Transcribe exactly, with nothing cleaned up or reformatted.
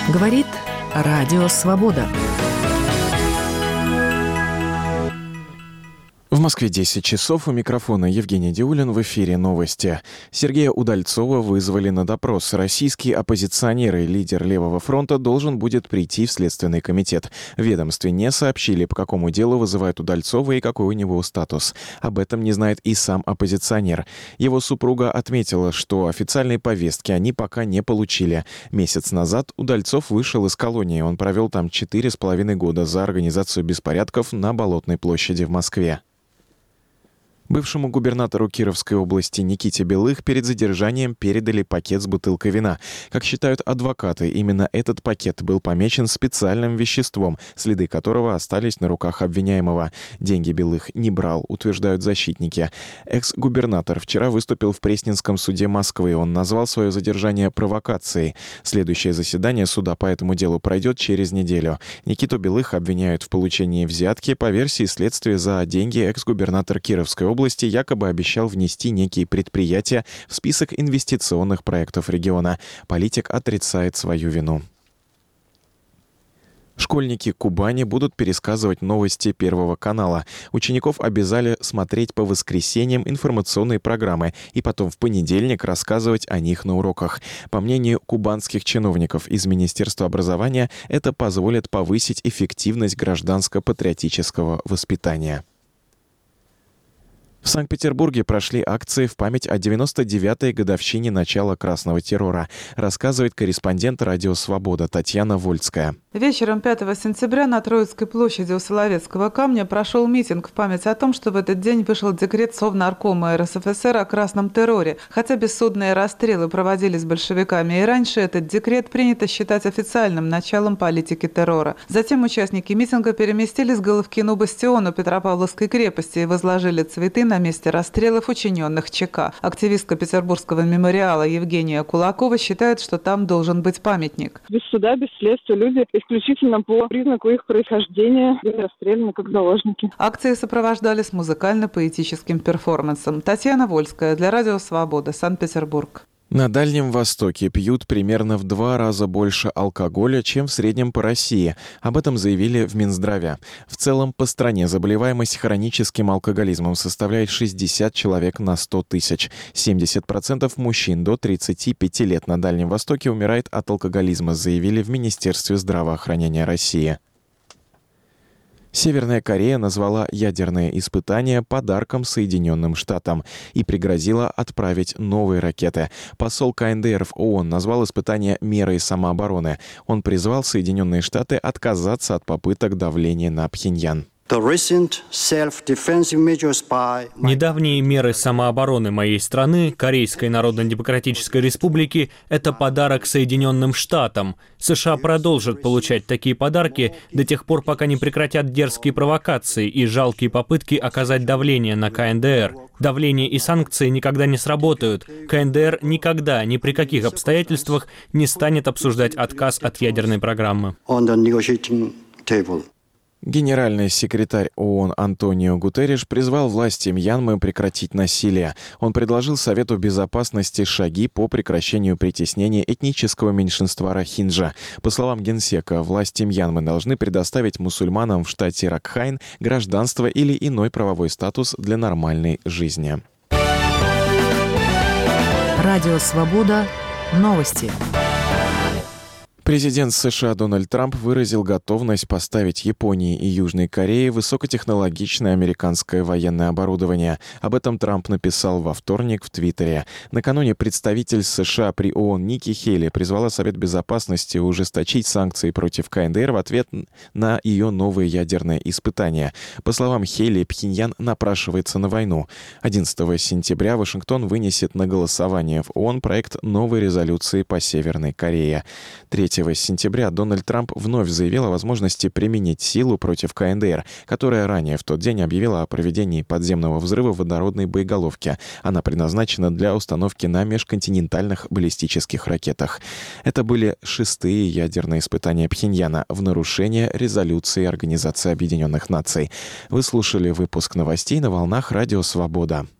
Говорит Радио Свобода. В Москве десять часов. У микрофона Евгений Диулин. В эфире новости. Сергея Удальцова вызвали на допрос. Российский оппозиционер и лидер Левого фронта должен будет прийти в Следственный комитет. В ведомстве не сообщили, по какому делу вызывают Удальцова и какой у него статус. Об этом не знает и сам оппозиционер. Его супруга отметила, что официальной повестки они пока не получили. Месяц назад Удальцов вышел из колонии. Он провел там четыре с половиной года за организацию беспорядков на Болотной площади в Москве. Бывшему губернатору Кировской области Никите Белых перед задержанием передали пакет с бутылкой вина. Как считают адвокаты, именно этот пакет был помечен специальным веществом, следы которого остались на руках обвиняемого. Деньги Белых не брал, утверждают защитники. Экс-губернатор вчера выступил в Пресненском суде Москвы. Он назвал свое задержание провокацией. Следующее заседание суда по этому делу пройдет через неделю. Никиту Белых обвиняют в получении взятки. По версии следствия, за деньги экс-губернатор Кировской области области якобы обещал внести некие предприятия в список инвестиционных проектов региона. Политик отрицает свою вину. Школьники Кубани будут пересказывать новости Первого канала. Учеников обязали смотреть по воскресеньям информационные программы и потом в понедельник рассказывать о них на уроках. По мнению кубанских чиновников из Министерства образования, это позволит повысить эффективность гражданско-патриотического воспитания. В Санкт-Петербурге прошли акции в память о девяносто девятой годовщине начала красного террора, рассказывает корреспондент «Радио Свобода» Татьяна Вольская. Вечером пятого сентября на Троицкой площади у Соловецкого камня прошел митинг в память о том, что в этот день вышел декрет Совнаркома эр эс эф эс эр о красном терроре. Хотя бессудные расстрелы проводились большевиками и раньше, этот декрет принято считать официальным началом политики террора. Затем участники митинга переместились к Головкину бастиону Петропавловской крепости и возложили цветы на месте расстрелов, учиненных ЧК. Активистка Петербургского мемориала Евгения Кулакова считает, что там должен быть памятник. Без суда, без следствия люди исключительно по признаку их происхождения были расстреляны как заложники. Акции сопровождались музыкально-поэтическим перформансом. Татьяна Вольская для Радио Свобода, Санкт-Петербург. На Дальнем Востоке пьют примерно в два раза больше алкоголя, чем в среднем по России. Об этом заявили в Минздраве. В целом по стране заболеваемость хроническим алкоголизмом составляет шестьдесят человек на сто тысяч. семьдесят процентов мужчин до тридцати пяти лет на Дальнем Востоке умирает от алкоголизма, заявили в Министерстве здравоохранения России. Северная Корея назвала ядерные испытания подарком Соединенным Штатам и пригрозила отправить новые ракеты. Посол ка эн дэ эр в ООН назвал испытания мерой самообороны. Он призвал Соединенные Штаты отказаться от попыток давления на Пхеньян. Недавние меры самообороны моей страны, Корейской Народно-Демократической Республики, это подарок Соединенным Штатам. США продолжат получать такие подарки до тех пор, пока не прекратят дерзкие провокации и жалкие попытки оказать давление на ка эн дэ эр. Давление и санкции никогда не сработают. ка эн дэ эр никогда, ни при каких обстоятельствах не станет обсуждать отказ от ядерной программы. Генеральный секретарь ООН Антонио Гутерриш призвал власти Мьянмы прекратить насилие. Он предложил Совету Безопасности шаги по прекращению притеснения этнического меньшинства рохинджа. По словам генсека, власти Мьянмы должны предоставить мусульманам в штате Ракхайн гражданство или иной правовой статус для нормальной жизни. Радио Свобода. Новости. Президент США Дональд Трамп выразил готовность поставить Японии и Южной Корее высокотехнологичное американское военное оборудование. Об этом Трамп написал во вторник в Твиттере. Накануне представитель США при ООН Ники Хейли призвала Совет Безопасности ужесточить санкции против ка эн дэ эр в ответ на ее новые ядерные испытания. По словам Хейли, Пхеньян напрашивается на войну. одиннадцатого сентября Вашингтон вынесет на голосование в ООН проект новой резолюции по Северной Корее. третьего сентября Дональд Трамп вновь заявил о возможности применить силу против ка эн дэ эр, которая ранее в тот день объявила о проведении подземного взрыва водородной боеголовки. Она предназначена для установки на межконтинентальных баллистических ракетах. Это были шестые ядерные испытания Пхеньяна в нарушение резолюции Организации Объединенных Наций. Вы слушали выпуск новостей на волнах Радио Свобода.